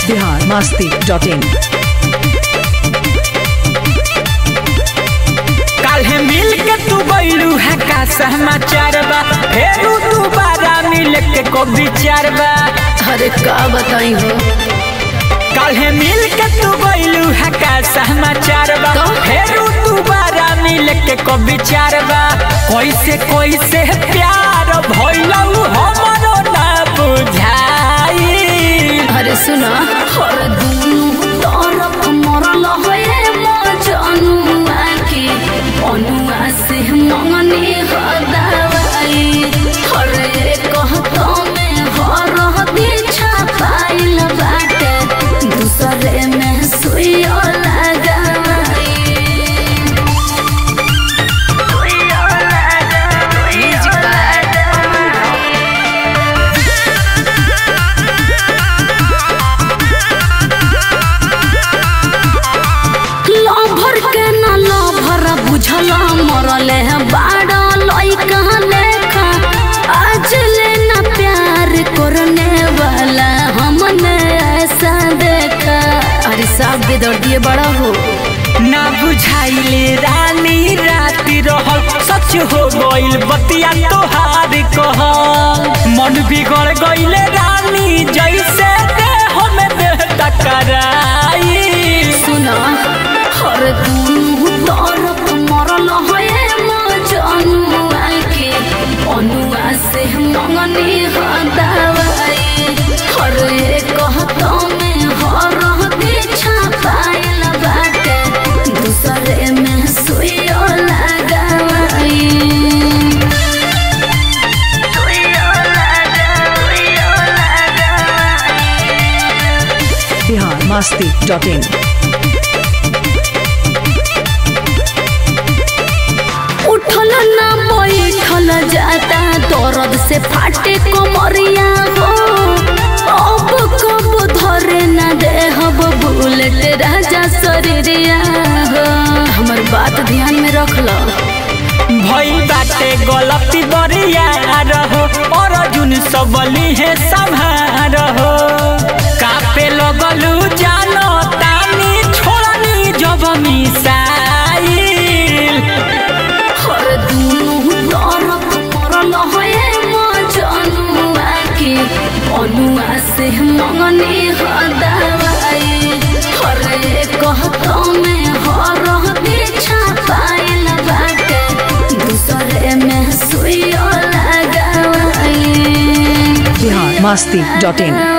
biharmasti.in काल्हे मिल के तू गइलू है का समाचार बा फेरू दोबारा मिल के को विचार बा। अरे का बताई हो काल्हे मिल के तू गइलू है का समाचार बा फेरू दोबारा मिल के को विचार बा। कैसे प्यार भइलू हमरो ना बुझाई। अरे सुना हर दुनु तरफ मरल होए मजनुआ के अनुआ से मंगनी हदाई। हर कहतो में हर दीछा पाइल बाटे दूसरे में सुइयो लगाई। बुझल मरल है बाड़ा लइका लेखा आज लेना प्यार करने वाला हमने ऐसा देखा। अरे साहब बेदर्दिए बड़ा हो ना बुझाइले रानी राती रहल सच हो गइल बतिया तोहार कहल। मन बिगड़ गइले रानी जैसे देह में देह टकराई। सुना हर दुनु तरफ मरल होए मजनुआ के अनुआ से मंगनी हदाई। हर कहतो में हर दीछा पाइल बाटे दूसरे में सुइयो लगाई। biharmasti.in उठल ना बैठल जाता दर्द से फाटे कमरिया हो। अब कब धरे ना देहब बुलेट राजा शरीरिया हो। हमर बात ध्यान में रख लो भई बाटे गलती बरिया रहो और जुन सबली है संभारहो। कापे लगलू जानो तानी छोड़नी जब मिसाइल। हर दुनु तरफ मरल होए मजनुआ के अनुआ से मंगनी हदाई। हर कहतो में हर दीछा पाइल बाटे दूसरे में सुइयो लगाई। biharmasti.in